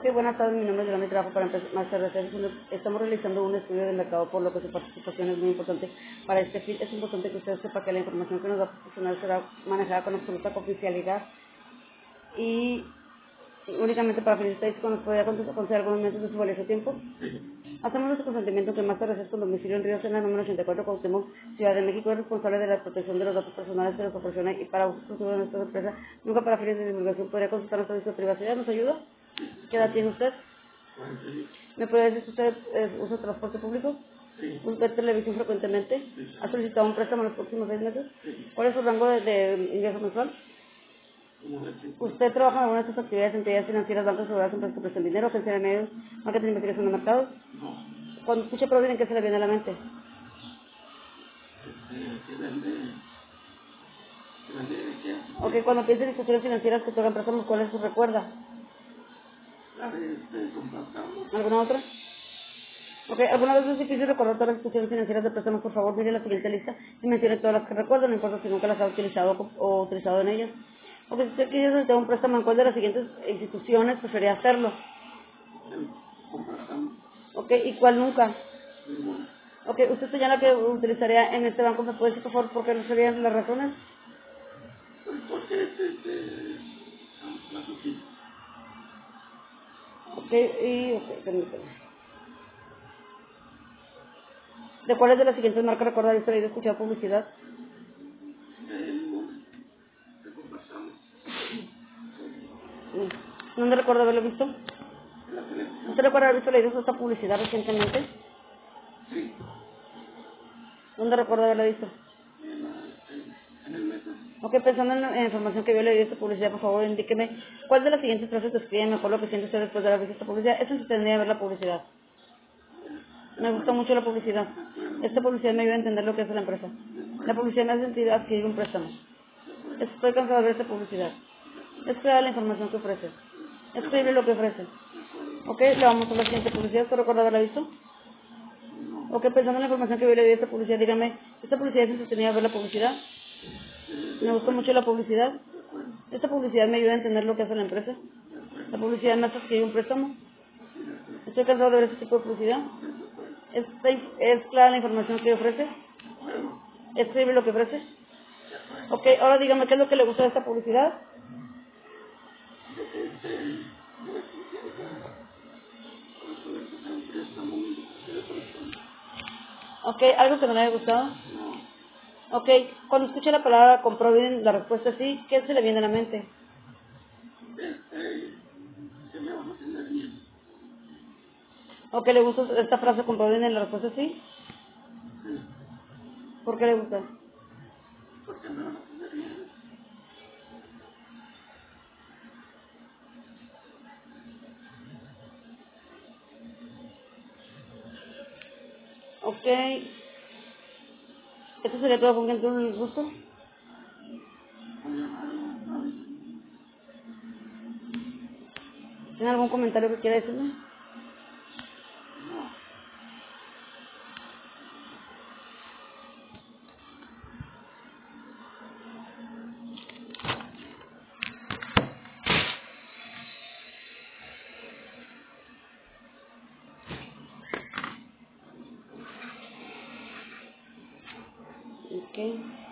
buenas tardes, mi nombre es Yolanda y trabajo para Master Research. Estamos realizando un estudio de mercado, por lo que su participación es muy importante. Para este fin es importante que usted sepa que la información que nos va a proporcionar será manejada con absoluta confidencialidad y únicamente para fines estadísticos. ¿Nos podría conceder algunos minutos de su valioso tiempo? Hacemos nuestro consentimiento que Master Research, con domicilio en Río Sena, número 84, Cuauhtémoc, Ciudad de México, es responsable de la protección de los datos personales que nos proporciona y para uso exclusivo de nuestra empresa, nunca para fines de divulgación. ¿Podría consultar nuestro servicio de privacidad? ¿Nos ayuda? ¿Qué edad tiene usted? ¿Me puede decir si usted usa transporte público? ¿Ve televisión frecuentemente? ¿Ha solicitado un préstamo en los próximos 6 meses? ¿Cuál es su rango de ingreso mensual? ¿Usted trabaja en alguna de estas actividades, entidades financieras, bancos, aseguradoras, empresas que prestan dinero, agencia de medios, marketing, investigación de mercados? Cuando escucha Provident, ¿qué se le viene a la mente? Ok, cuando piensa en instituciones financieras que otorgan préstamos, ¿cuáles se recuerda? ¿Alguna otra? Ok, ¿alguna vez es difícil recordar todas las instituciones financieras de préstamos? Por favor, mire la siguiente lista y mencione todas las que recuerdan, no importa si nunca las ha utilizado o utilizado en ellas. Ok, si usted quiere solicitar un préstamo, ¿en cuál de las siguientes instituciones prefería hacerlo? Ok, ¿y cuál nunca? Ok, usted señala que utilizaría en este banco. ¿Me puede decir, por favor, por qué no serían las razones? Ok, permítame. ¿De cuáles de las siguientes marcas recordaría usted haber escuchado publicidad? ¿Dónde recuerda haberlo visto? ¿Usted recuerda haber visto leído esta publicidad recientemente? ¿Dónde recuerda haberla visto? Ok, pensando en la información que yo le di de esta publicidad, por favor, indíqueme cuál de las siguientes frases describe mejor lo que siente usted después de haber visto esta publicidad. Eso sí tendría que ver la publicidad. Me gusta mucho la publicidad. Esta publicidad me ayuda a entender lo que hace la empresa. La publicidad me hace sentir adquirir un préstamo. Estoy cansado de ver esta publicidad. Es clara la información que ofrece. Es creíble lo que ofrece. Ok, le vamos a la siguiente publicidad. ¿Usted recuerda haberla visto? Ok, pensando en la información que yo le di de esta publicidad, dígame, ¿esta publicidad es entretenida ver la publicidad? Me gusta mucho la publicidad. Esta publicidad me ayuda a entender lo que hace la empresa. La publicidad me hace adquirir un préstamo. Estoy cansado de ver este tipo de publicidad. ¿Es clara la información que ofrece? ¿Es creíble lo que ofrece? Ok, ahora dígame, ¿qué es lo que le gusta de esta publicidad? Ok, ¿algo que no le haya gustado? Ok, cuando escuche la palabra comprueben la respuesta sí, ¿qué se le viene a la mente? Ok, ¿le gusta esta frase comprueben la respuesta sí? ¿Por qué le gusta? Ok, ¿esto sería todo con que les gusto? ¿Tiene algún comentario que quiera decirme? Ok.